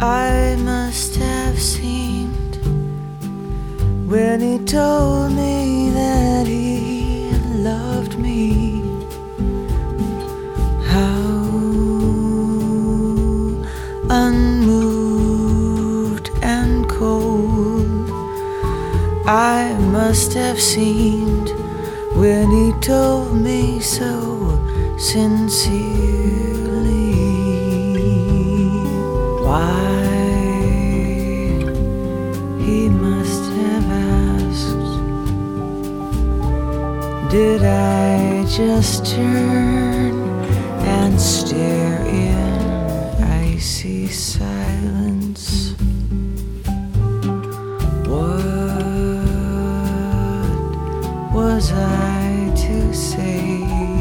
I must have seemed when he told me that he loved me. How unmoved and cold I must have seemed when he told me so sincerely. Why he must have asked, did I just turn and stare in icy silence? What was I to say?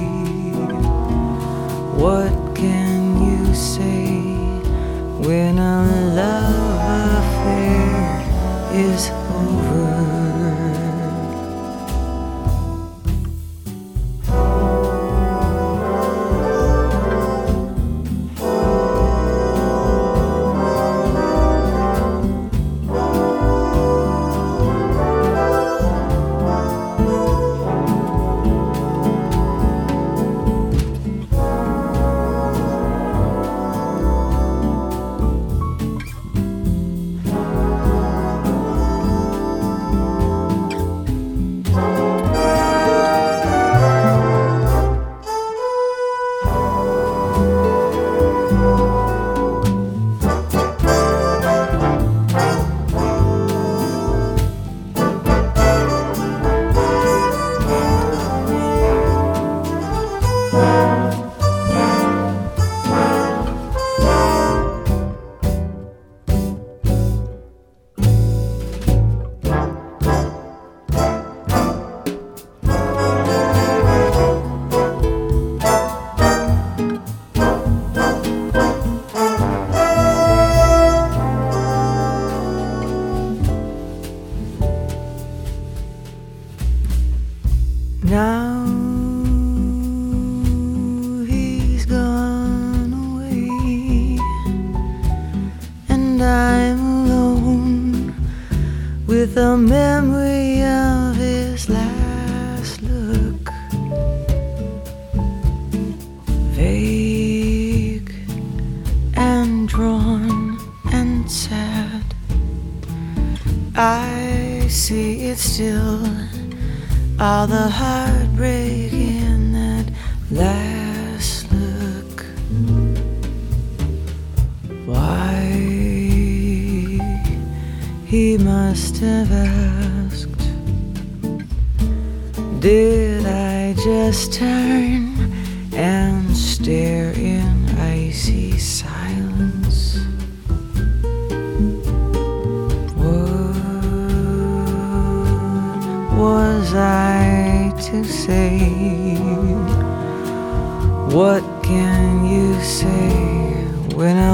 What can you say when a love affair is over? Now he's gone away, and I'm alone with the memory of his last look. Vague and drawn and sad, I see it still. All the heartbreak in that last look. Why he must have asked, did I just turn and stare in icy silence? Was I to say? What can you say when a